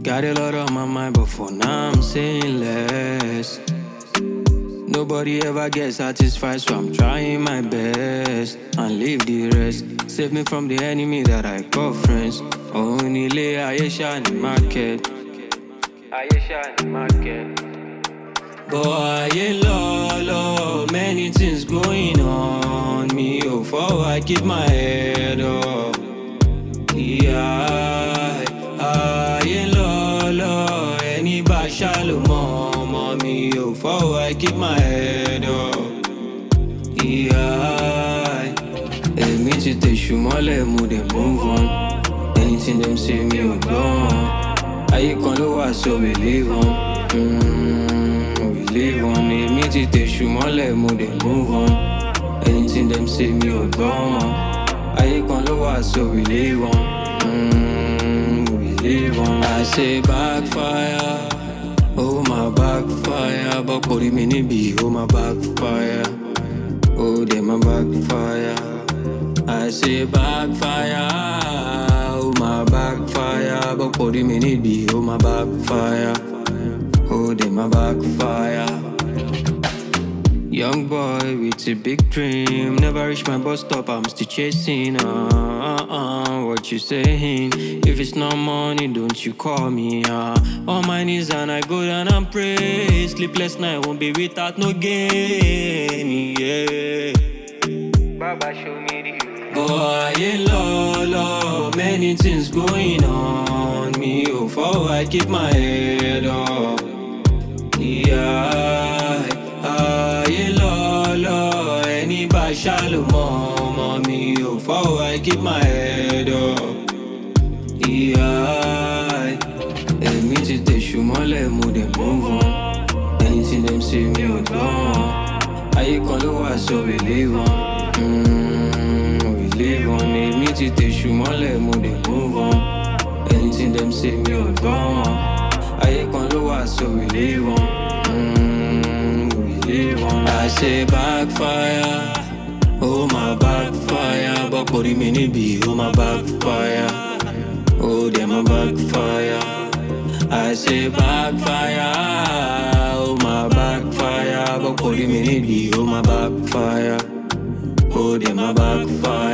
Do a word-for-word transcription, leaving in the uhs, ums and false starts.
Got a lot on my mind, but for now I'm saying less. Nobody ever gets satisfied, so I'm trying my best and leave the rest. Save me from the enemy that I call friends. Only lay Aisha in the market. Aisha in the market. Boy, yeah, lolo, many things going on. Me, oh, for I keep my head up. Yeah, ah, yeah, lolo, any bad shallow mama. Me, oh, for I keep my head up. Yeah, hey, me to take you more, let me move on. Anything them say, me, oh, go on. I can lower, so we live on. Mm, we live on. Hey, me to take you more, let me move on. Anything them say, me, oh, go on. I can lower, so we live on. Mm, we live on. I say backfire. Oh, my backfire. But put him in the B, oh, my backfire. Oh, they my backfire. I say backfire. Oh, my backfire. But put him in the B, oh, my backfire. Oh, they my backfire. Young boy with a big dream. Never reach my bus stop, I'm still chasing. Uh, uh, uh, what you saying? If it's not money, don't you call me. Uh. On my knees and I go down and pray. Sleepless night won't be without no gain. Yeah. Baba show me the boy, yeah, lolo, many things going on. Me, oh, for I keep my head up. Yeah. Ah, yeah, lolo, any bad shallow mama. Me, oh, for I keep my head up. Yeah, hey, me to take you more, let me move on. Anything them say, me, oh, go on. I can lower, so we live on. Mm, we live on. Hey, me to take you more, let me move on. Anything them say, me, oh, go on. I can lower, so we live on. I say backfire, oh my backfire. But put him in the B, oh my backfire. Oh, they my backfire. I say backfire, oh my backfire. But put him in the B, oh my backfire. Oh, they my backfire.